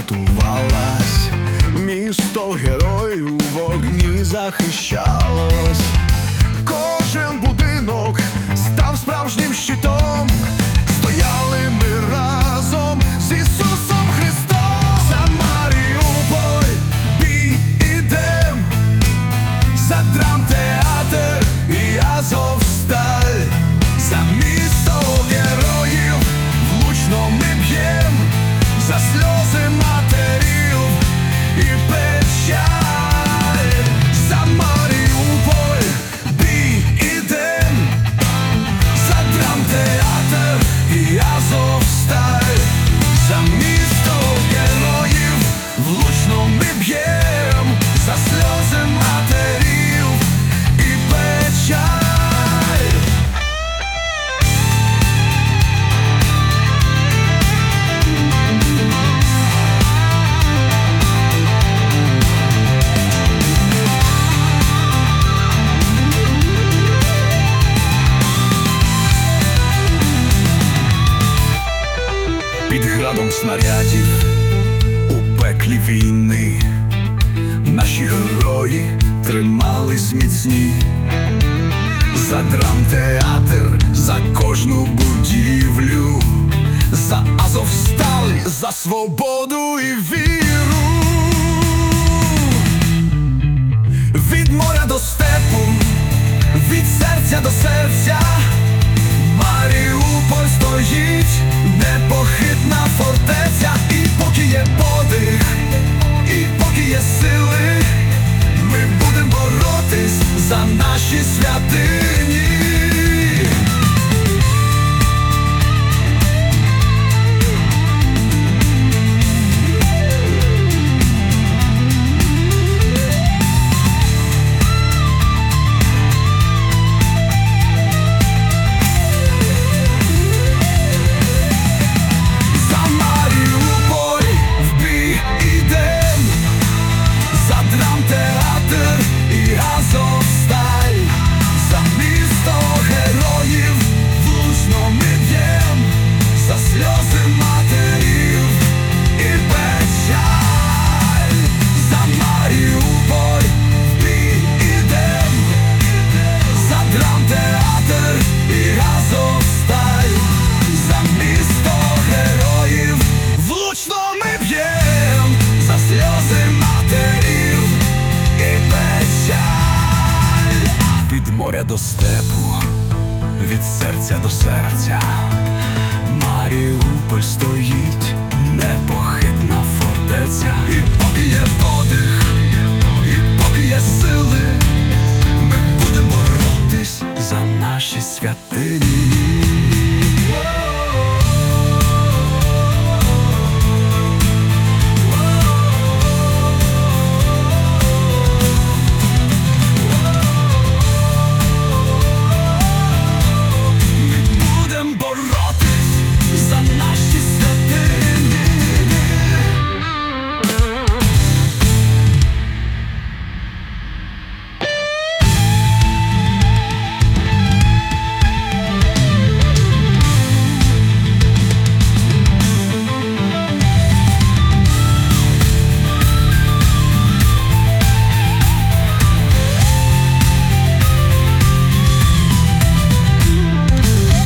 гуртувалась, місто героїв у вогні захищалось. Кожен будинок став справжнім щитом, стояли ми разом з Ісусом Христом. За Маріуполь бій ідем, за драмтеатр і Азовсталь, за місто героїв влучно ми б'єм, за сльози матерів і печаль. За Маріуполь бій ідем, за драмтеатр і Азовсталь, за місто героїв влучно ми б'єм, за сльози матерів і печаль. Під градом снарядів у пеклі війни наші герої тримались міцні. За драмтеатр, за кожну будівлю, за Азовсталь, за свободу і віру. Від моря до степу, від серця до серця, Маріуполь стоїть, непохитна фортеця. І поки є подих, і поки є сили, ми будемо боротись за наші святині. Від моря до степу, від серця до серця, Маріуполь стоїть, непохитна фортеця. І поки є подих, і поки є сили, ми будемо боротись за наші святині.